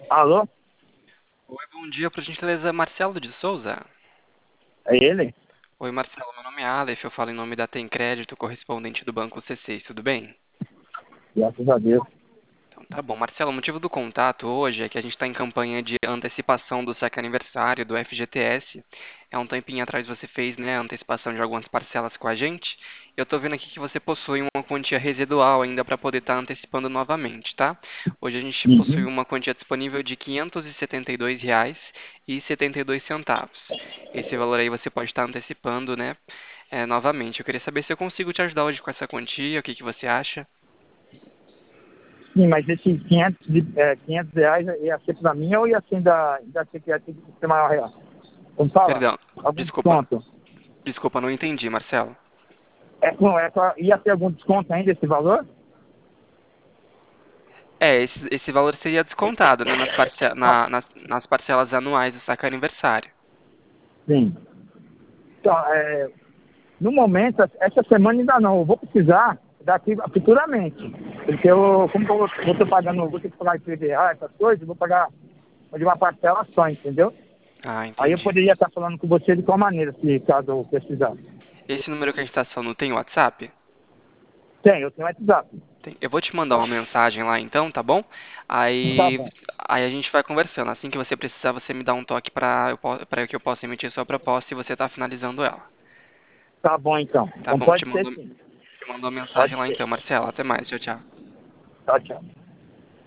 Alô? Oi, bom dia, por gentileza, Marcelo de Souza. É ele? Oi, Marcelo, meu nome é Aleph, eu falo em nome da Tem Crédito, correspondente do Banco C6, tudo bem? Graças a Deus. Então tá bom. Marcelo, o motivo do contato hoje é que a gente está em campanha de antecipação do saque aniversário do FGTS. É um tempinho atrás você fez, né, a antecipação de algumas parcelas com a gente. Eu tô vendo aqui que você possui uma quantia residual ainda para poder estar antecipando novamente, tá? Hoje a gente possui Uhum. uma quantia disponível de R$ 572,72. Esse valor aí você pode estar antecipando, né, novamente. Eu queria saber se eu consigo te ajudar hoje com essa quantia, o que que você acha? Sim, mas esse 500 reais ia ser para mim ou ia ser da ser que ia ter que ser maior real? Como fala? Perdão, Algum desculpa, desconto? desculpa, não entendi, Marcelo. Ia ter algum desconto ainda esse valor? Esse valor seria descontado, né, Não. nas parcelas anuais do saque aniversário. Sim. Então, no momento, essa semana ainda não. Eu vou precisar daqui futuramente. Porque como eu vou ter pagando, vou ter que pagar IPVA, essas coisas, eu vou pagar de uma parcela só, entendeu? Ah, Aí eu entendi. poderia estar falando com você de qual maneira, se caso eu precisar. Esse número que a gente está falando tem WhatsApp? Tem, eu tenho WhatsApp. Tem. Eu vou te mandar uma mensagem lá então, tá bom? Tá Aí, bom. aí a gente vai conversando. Assim que você precisar, você me dá um toque para que eu possa emitir sua proposta e você tá finalizando ela. Tá bom, então. Tá Então bom? pode ser sim. Te mando uma Pode mensagem lá ser. então, Marcelo. Até mais. Tchau, tchau. Tchau, tchau.